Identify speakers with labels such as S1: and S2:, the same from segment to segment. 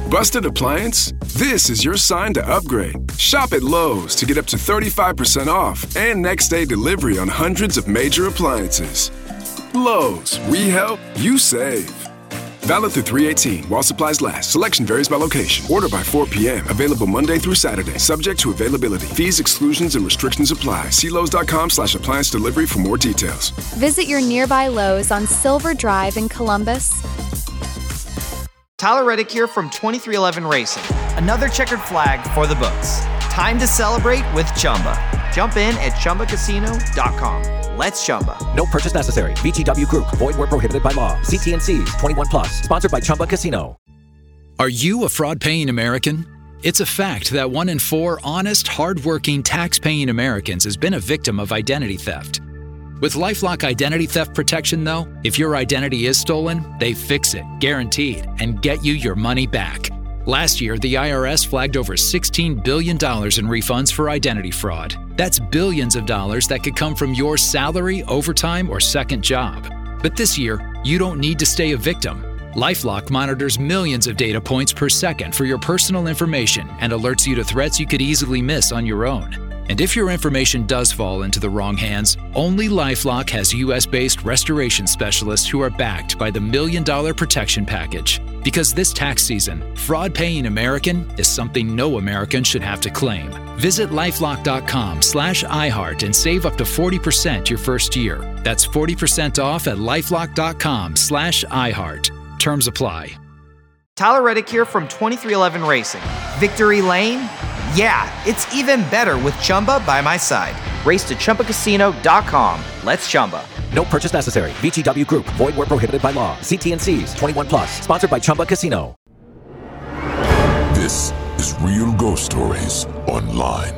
S1: Busted appliance? This is your sign to upgrade. Shop at Lowe's to get up to 35% off and next day delivery on hundreds of major appliances. Lowe's, we help, you save. Valid through 3/18 while supplies last. Selection varies by location. Order by 4 p.m. Available Monday through Saturday. Subject to availability. Fees, exclusions, and restrictions apply. See Lowe's.com/appliance delivery for more details.
S2: Visit your nearby Lowe's on Silver Drive in Columbus.
S3: Tyler Reddick here from 2311 Racing. Another checkered flag for the books. Time to celebrate with Chumba. Jump in at ChumbaCasino.com. Let's Chumba.
S4: No purchase necessary. VGW Group. Void where prohibited by law. See T&Cs. 21+. Sponsored by Chumba Casino.
S5: Are you a fraud-paying American? It's a fact that 1 in 4 honest, hard-working, tax-paying Americans has been a victim of identity theft. With LifeLock Identity Theft Protection, though, if your identity is stolen, they fix it, guaranteed, and get you your money back. Last year, the IRS flagged over $16 billion in refunds for identity fraud. That's billions of dollars that could come from your salary, overtime, or second job. But this year, you don't need to stay a victim. LifeLock monitors millions of data points per second for your personal information and alerts you to threats you could easily miss on your own. And if your information does fall into the wrong hands, only LifeLock has U.S.-based restoration specialists who are backed by the $1 Million Protection Package. Because this tax season, fraud-paying American is something no American should have to claim. Visit LifeLock.com/iHeart and save up to 40% your first year. That's 40% off at LifeLock.com/iHeart. Terms apply.
S3: Tyler Reddick here from 2311 Racing. Victory Lane? Yeah, it's even better with Chumba by my side. Race to ChumbaCasino.com. Let's Chumba.
S4: No purchase necessary. VGW Group. Void where prohibited by law. See T&Cs. 21+. Sponsored by Chumba Casino.
S6: This is Real Ghost Stories Online.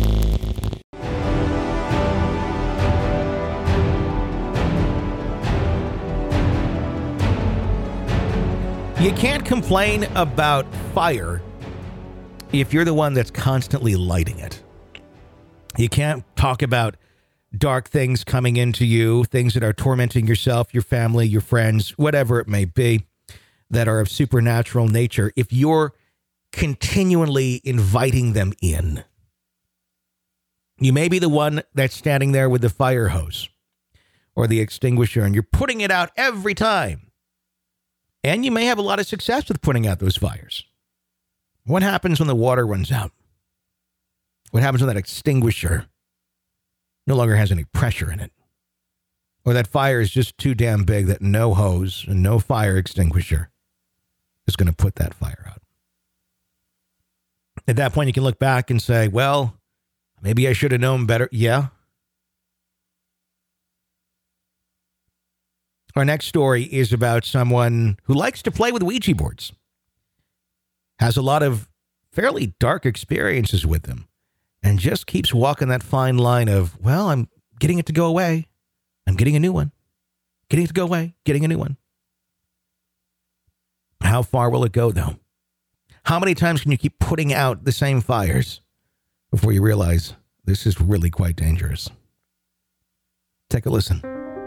S7: You can't complain about fire if you're the one that's constantly lighting it. You can't talk about dark things coming into you, things that are tormenting yourself, your family, your friends, whatever it may be, that are of supernatural nature, if you're continually inviting them in. You may be the one that's standing there with the fire hose or the extinguisher, and you're putting it out every time. And you may have a lot of success with putting out those fires. What happens when the water runs out? What happens when that extinguisher no longer has any pressure in it? Or that fire is just too damn big that no hose and no fire extinguisher is going to put that fire out. At that point, you can look back and say, well, maybe I should have known better. Yeah. Our next story is about someone who likes to play with Ouija boards. Has a lot of fairly dark experiences with them. And just keeps walking that fine line of, well, I'm getting it to go away. I'm getting a new one. Getting it to go away. Getting a new one. How far will it go, though? How many times can you keep putting out the same fires before you realize this is really quite dangerous? Take a listen.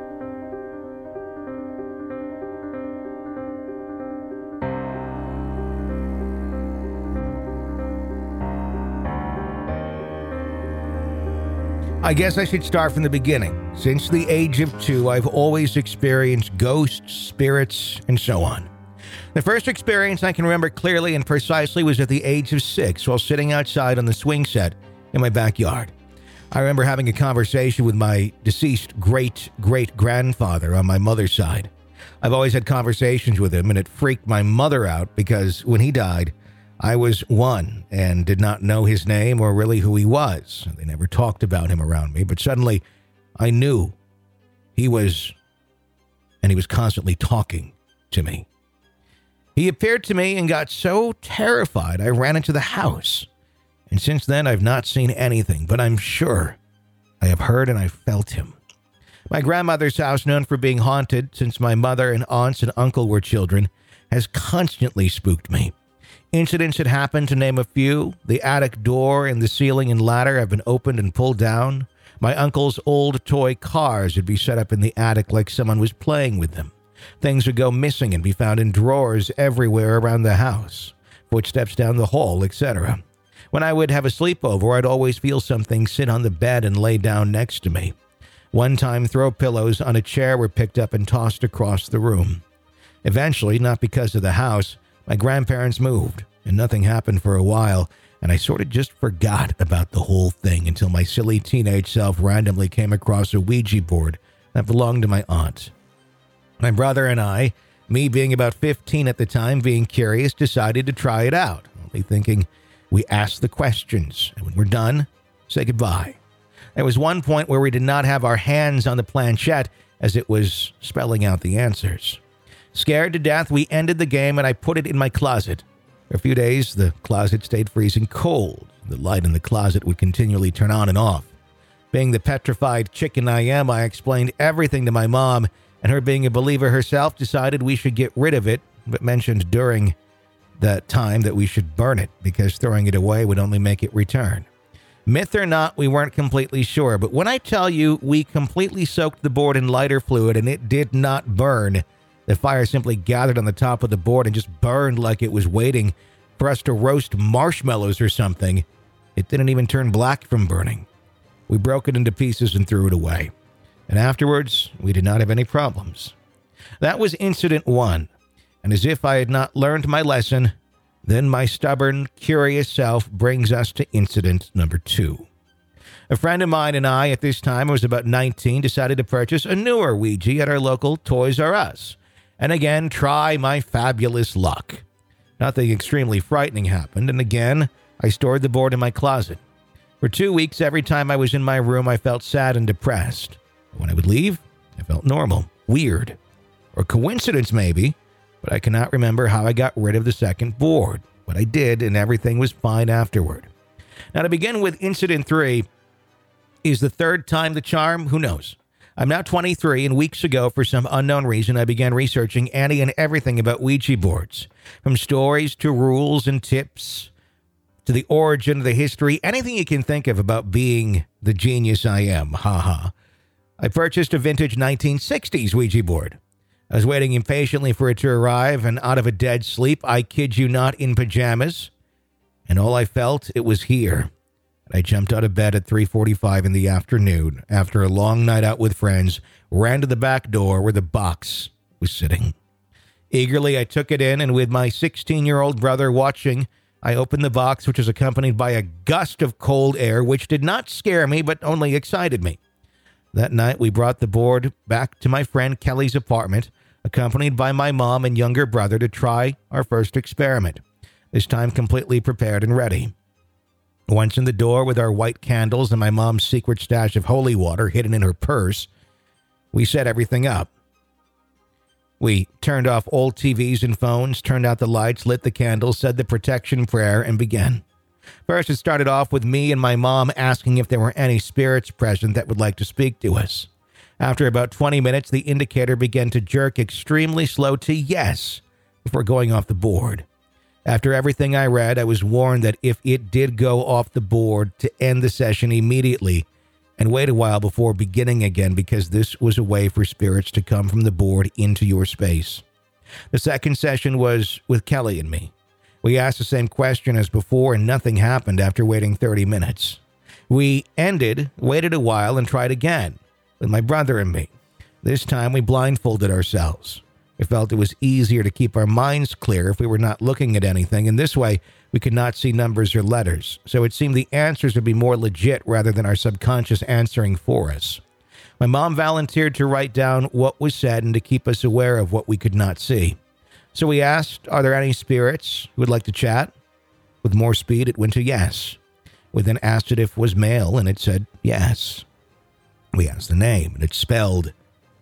S7: I guess I should start from the beginning. Since the age of 2, I've always experienced ghosts, spirits, and so on. The first experience I can remember clearly and precisely was at the age of 6 while sitting outside on the swing set in my backyard. I remember having a conversation with my deceased great-great-grandfather on my mother's side. I've always had conversations with him, and it freaked my mother out because when he died, I was 1 and did not know his name or really who he was. They never talked about him around me, but suddenly I knew he was, and he was constantly talking to me. He appeared to me and got so terrified I ran into the house. And since then, I've not seen anything, but I'm sure I have heard and I felt him. My grandmother's house, known for being haunted since my mother and aunts and uncle were children, has constantly spooked me. Incidents had happened, to name a few. The attic door and the ceiling and ladder have been opened and pulled down. My uncle's old toy cars would be set up in the attic like someone was playing with them. Things would go missing and be found in drawers everywhere around the house. footsteps down the hall, etc. When I would have a sleepover, I'd always feel something sit on the bed and lay down next to me. One time, throw pillows on a chair were picked up and tossed across the room. Eventually, not because of the house, my grandparents moved, and nothing happened for a while, and I sort of just forgot about the whole thing until my silly teenage self randomly came across a Ouija board that belonged to my aunt. My brother and I, me being about 15 at the time, being curious, decided to try it out, only thinking we asked the questions, and when we're done, say goodbye. There was one point where we did not have our hands on the planchette as it was spelling out the answers. Scared to death, we ended the game and I put it in my closet. For a few days, the closet stayed freezing cold. The light in the closet would continually turn on and off. Being the petrified chicken I am, I explained everything to my mom, and her being a believer herself decided we should get rid of it, but mentioned during that time that we should burn it because throwing it away would only make it return. Myth or not, we weren't completely sure, but when I tell you we completely soaked the board in lighter fluid and it did not burn, the fire simply gathered on the top of the board and just burned like it was waiting for us to roast marshmallows or something. It didn't even turn black from burning. We broke it into pieces and threw it away. And afterwards, we did not have any problems. That was incident 1. And as if I had not learned my lesson, then my stubborn, curious self brings us to incident number 2. A friend of mine and I, at this time, I was about 19, decided to purchase a newer Ouija at our local Toys R Us. And again, try my fabulous luck. Nothing extremely frightening happened, and again, I stored the board in my closet. For 2 weeks, every time I was in my room, I felt sad and depressed. When I would leave, I felt normal, weird, or coincidence maybe, but I cannot remember how I got rid of the second board. But I did, and everything was fine afterward. Now, to begin with, incident 3, is the third time the charm? Who knows? I'm now 23, and weeks ago, for some unknown reason, I began researching any and everything about Ouija boards. From stories to rules and tips, to the origin, the history, anything you can think of about being the genius I am. Haha. I purchased a vintage 1960s Ouija board. I was waiting impatiently for it to arrive, and out of a dead sleep, I kid you not, in pajamas, and all I felt, it was here. I jumped out of bed at 3:45 in the afternoon after a long night out with friends, ran to the back door where the box was sitting. Eagerly, I took it in, and with my 16-year-old brother watching, I opened the box, which was accompanied by a gust of cold air, which did not scare me, but only excited me. That night, we brought the board back to my friend Kelly's apartment, accompanied by my mom and younger brother to try our first experiment, this time completely prepared and ready. Once in the door with our white candles and my mom's secret stash of holy water hidden in her purse, we set everything up. We turned off old TVs and phones, turned out the lights, lit the candles, said the protection prayer, and began. First, it started off with me and my mom asking if there were any spirits present that would like to speak to us. After about 20 minutes, the indicator began to jerk extremely slow to yes before going off the board. After everything I read, I was warned that if it did go off the board, to end the session immediately and wait a while before beginning again, because this was a way for spirits to come from the board into your space. The second session was with Kelly and me. We asked the same question as before, and nothing happened after waiting 30 minutes. We ended, waited a while, and tried again with my brother and me. This time, we blindfolded ourselves. We felt it was easier to keep our minds clear if we were not looking at anything, and this way, we could not see numbers or letters. So it seemed the answers would be more legit rather than our subconscious answering for us. My mom volunteered to write down what was said and to keep us aware of what we could not see. So we asked, are there any spirits who would like to chat? With more speed, it went to yes. We then asked it if it was male, and it said yes. We asked the name, and it spelled,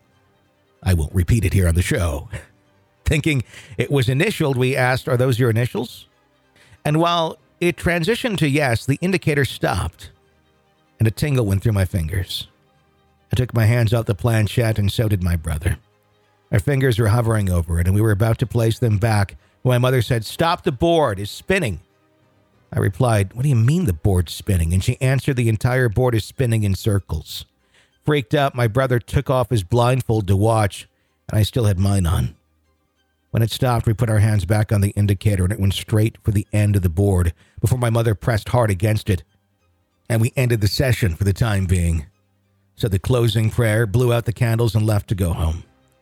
S7: I won't repeat it here on the show. Thinking it was initialed, we asked, are those your initials? And while it transitioned to yes, the indicator stopped, and a tingle went through my fingers. I took my hands off the planchette, and so did my brother. Our fingers were hovering over it, and we were about to place them back when my mother said, stop, the board is spinning. I replied, what do you mean the board's spinning? And she answered, the entire board is spinning in circles. Freaked out, my brother took off his blindfold to watch, and I still had mine on. When it stopped, we put our hands back on the indicator and it went straight for the end of the board before my mother pressed hard against it. And we ended the session for the time being. Said the closing prayer, blew out the candles, and left to go home.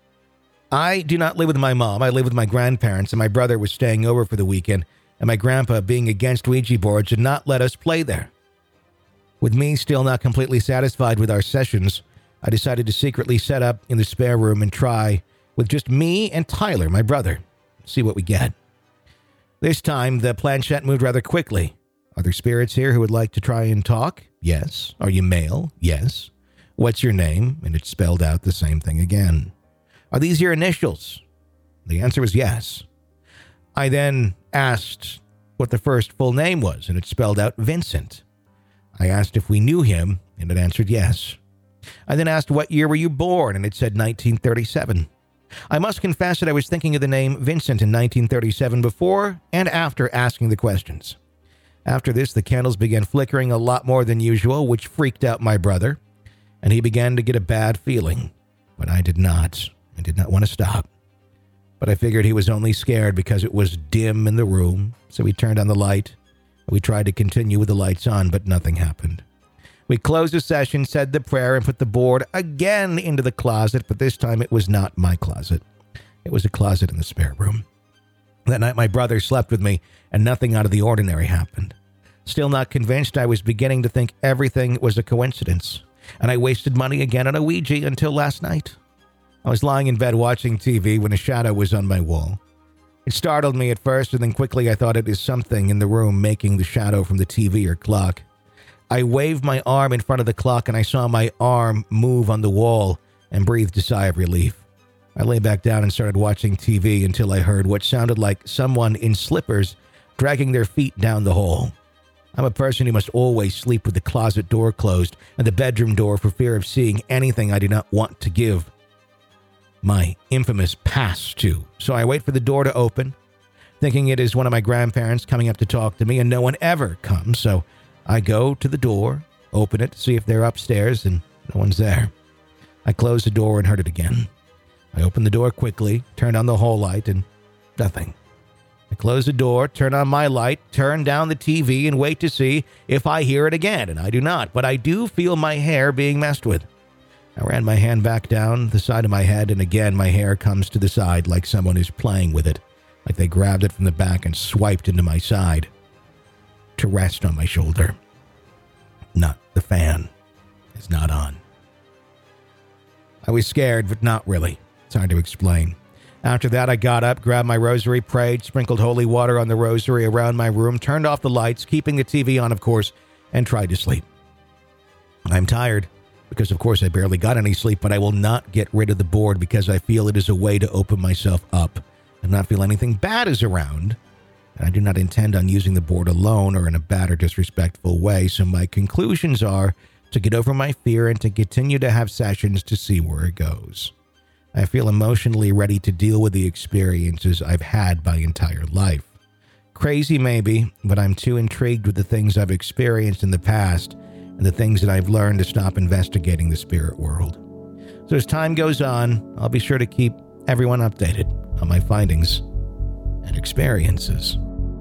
S7: I do not live with my mom. I live with my grandparents, and my brother was staying over for the weekend, and my grandpa, being against Ouija boards, did not let us play there. With me still not completely satisfied with our sessions, I decided to secretly set up in the spare room and try with just me and Tyler, my brother, see what we get. This time, the planchette moved rather quickly. Are there spirits here who would like to try and talk? Yes. Are you male? Yes. What's your name? And it spelled out the same thing again. Are these your initials? The answer was yes. I then asked what the first full name was, and it spelled out Vincent. I asked if we knew him, and it answered yes. I then asked what year were you born, and it said 1937. I must confess that I was thinking of the name Vincent in 1937 before and after asking the questions. After this, the candles began flickering a lot more than usual, which freaked out my brother, and he began to get a bad feeling. But I did not. I did not want to stop. But I figured he was only scared because it was dim in the room, so we turned on the light. We tried to continue with the lights on, but nothing happened. We closed the session, said the prayer, and put the board again into the closet, but this time it was not my closet. It was a closet in the spare room. That night my brother slept with me, and nothing out of the ordinary happened. Still not convinced, I was beginning to think everything was a coincidence, and I wasted money again on a Ouija until last night. I was lying in bed watching TV when a shadow was on my wall. It startled me at first, and then quickly I thought it is something in the room making the shadow from the TV or clock. I waved my arm in front of the clock, and I saw my arm move on the wall and breathed a sigh of relief. I lay back down and started watching TV until I heard what sounded like someone in slippers dragging their feet down the hall. I'm a person who must always sleep with the closet door closed and the bedroom door for fear of seeing anything I do not want to give my infamous pass to. So I wait for the door to open, thinking it is one of my grandparents coming up to talk to me, and no one ever comes, so I go to the door, open it, see if they're upstairs, and no one's there. I close the door and heard it again. I open the door quickly, turn on the hall light, and nothing. I close the door, turn on my light, turn down the TV, and wait to see if I hear it again, and I do not, but I do feel my hair being messed with. I ran my hand back down the side of my head, and again my hair comes to the side like someone is playing with it, like they grabbed it from the back and swiped into my side to rest on my shoulder. Not the fan is not on. I was scared, but not really. It's hard to explain. After that, I got up, grabbed my rosary, prayed, sprinkled holy water on the rosary around my room, turned off the lights, keeping the TV on, of course, and tried to sleep. I'm tired because, of course, I barely got any sleep, but I will not get rid of the board because I feel it is a way to open myself up and not feel anything bad is around. And I do not intend on using the board alone or in a bad or disrespectful way, so my conclusions are to get over my fear and to continue to have sessions to see where it goes. I feel emotionally ready to deal with the experiences I've had my entire life. Crazy maybe, but I'm too intrigued with the things I've experienced in the past and the things that I've learned to stop investigating the spirit world. So as time goes on, I'll be sure to keep everyone updated on my findings and experiences.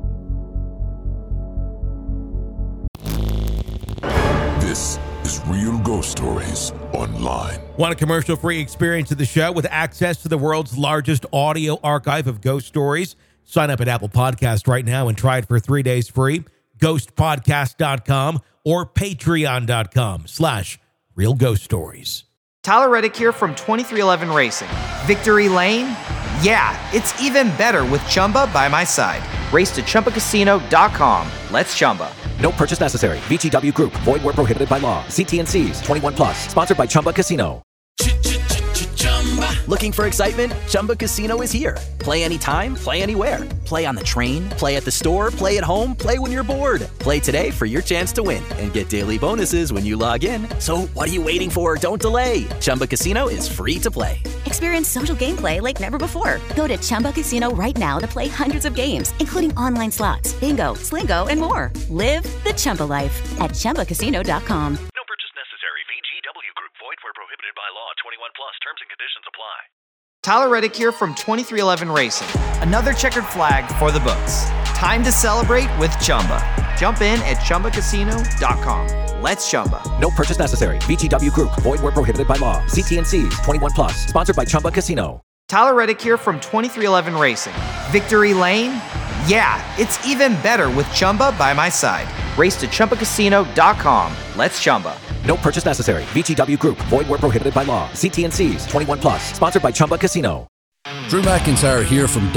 S6: This is Real Ghost Stories Online.
S7: Want a commercial-free experience of the show with access to the world's largest audio archive of ghost stories? Sign up at Apple Podcast right now and try it for 3 days free. Ghostpodcast.com or patreon.com/Real Ghost Stories.
S3: Tyler Reddick here from 2311 Racing. Victory Lane? Yeah, it's even better with Chumba by my side. Race to ChumbaCasino.com. Let's Chumba.
S4: No purchase necessary. VGW Group. Void where prohibited by law. See T&Cs. 21 plus. Sponsored by Chumba Casino.
S8: Looking for excitement? Chumba Casino is here. Play anytime, play anywhere. Play on the train, play at the store, play at home, play when you're bored. Play today for your chance to win and get daily bonuses when you log in. So what are you waiting for? Don't delay. Chumba Casino is free to play.
S9: Experience social gameplay like never before. Go to Chumba Casino right now to play hundreds of games, including online slots, bingo, Slingo, and more. Live the Chumba life at ChumbaCasino.com.
S10: No purchase necessary. VGW Group. Void where prohibited by law. 21 plus. Terms and conditions apply.
S3: Tyler Reddick here from 2311 Racing. Another checkered flag for the books. Time to celebrate with Chumba. Jump in at ChumbaCasino.com. Let's Chumba.
S4: No purchase necessary. VGW Group. Void where prohibited by law. See T&Cs. 21 plus. Sponsored by Chumba Casino.
S3: Tyler Reddick here from 2311 Racing. Victory Lane? Yeah, it's even better with Chumba by my side. Race to ChumbaCasino.com. Let's Chumba.
S4: No purchase necessary. VGW Group. Void where prohibited by law. See T&Cs. 21 plus. Sponsored by Chumba Casino.
S10: Drew McIntyre here from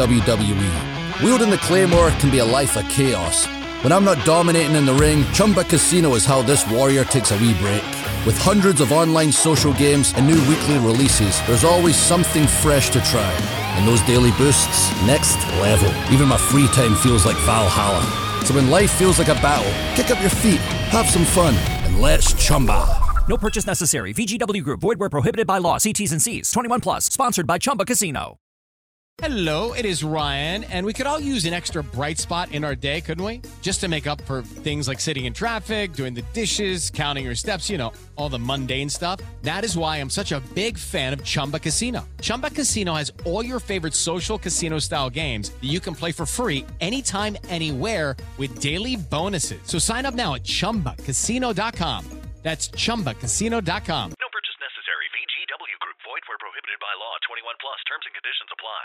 S10: WWE. Wielding the Claymore can be a life of chaos. When I'm not dominating in the ring, Chumba Casino is how this warrior takes a wee break. With hundreds of online social games and new weekly releases, there's always something fresh to try. And those daily boosts, next level. Even my free time feels like Valhalla. So when life feels like a battle, kick up your feet, have some fun, and let's Chumba.
S11: No purchase necessary. VGW Group. Void where prohibited by law. See T's and C's. 21 plus. Sponsored by Chumba Casino.
S12: Hello, it is Ryan, and we could all use an extra bright spot in our day, couldn't we? Just to make up for things like sitting in traffic, doing the dishes, counting your steps, you know, all the mundane stuff. That is why I'm such a big fan of Chumba Casino. Chumba Casino has all your favorite social casino-style games that you can play for free anytime, anywhere with daily bonuses. So sign up now at ChumbaCasino.com. That's ChumbaCasino.com.
S13: No purchase necessary. VGW Group. Void where prohibited by law. 21 plus. Terms and conditions apply.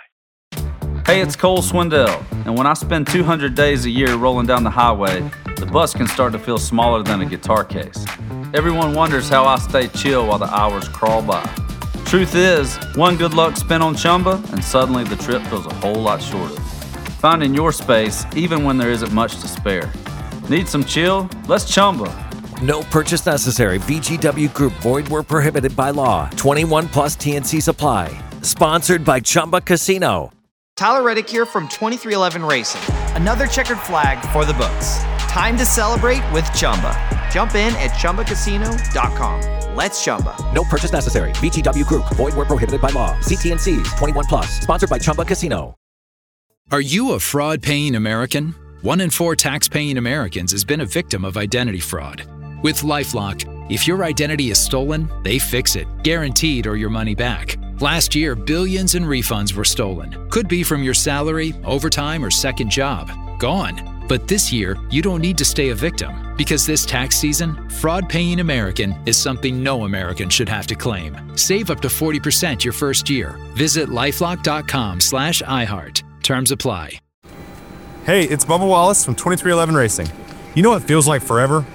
S14: Hey, it's Cole Swindell, and when I spend 200 days a year rolling down the highway, the bus can start to feel smaller than a guitar case. Everyone wonders how I stay chill while the hours crawl by. Truth is, one good luck spin on Chumba, and suddenly the trip feels a whole lot shorter. Finding your space, even when there isn't much to spare. Need some chill? Let's Chumba.
S4: No purchase necessary. VGW Group. Void where prohibited by law. 21 plus T&Cs apply. Sponsored by Chumba Casino.
S3: Tyler Reddick here from 2311 Racing. Another checkered flag for the books. Time to celebrate with Chumba. Jump in at ChumbaCasino.com. Let's Chumba.
S4: No purchase necessary. VGW Group. Void where prohibited by law. See T&Cs. 21 plus. Sponsored by Chumba Casino.
S5: Are you a fraud-paying American? 1 in 4 tax-paying Americans has been a victim of identity fraud. With LifeLock, if your identity is stolen, they fix it, guaranteed, or your money back. Last year, billions in refunds were stolen. Could be from your salary, overtime, or second job. Gone. But this year, you don't need to stay a victim, because this tax season, fraud-paying American is something no American should have to claim. Save up to 40% your first year. Visit lifelock.com/iHeart. Terms apply.
S15: Hey, it's Bubba Wallace from 2311 Racing. You know what feels like forever?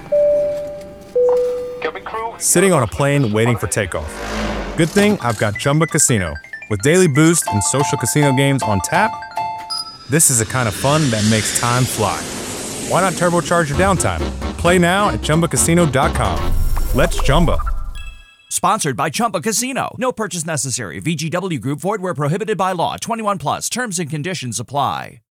S15: Sitting on a plane waiting for takeoff. Good thing I've got Chumba Casino. With daily boost and social casino games on tap, this is the kind of fun that makes time fly. Why not turbocharge your downtime? Play now at ChumbaCasino.com. Let's Chumba.
S11: Sponsored by Chumba Casino. No purchase necessary. VGW Group. Void where prohibited by law. 21 plus. Terms and conditions apply.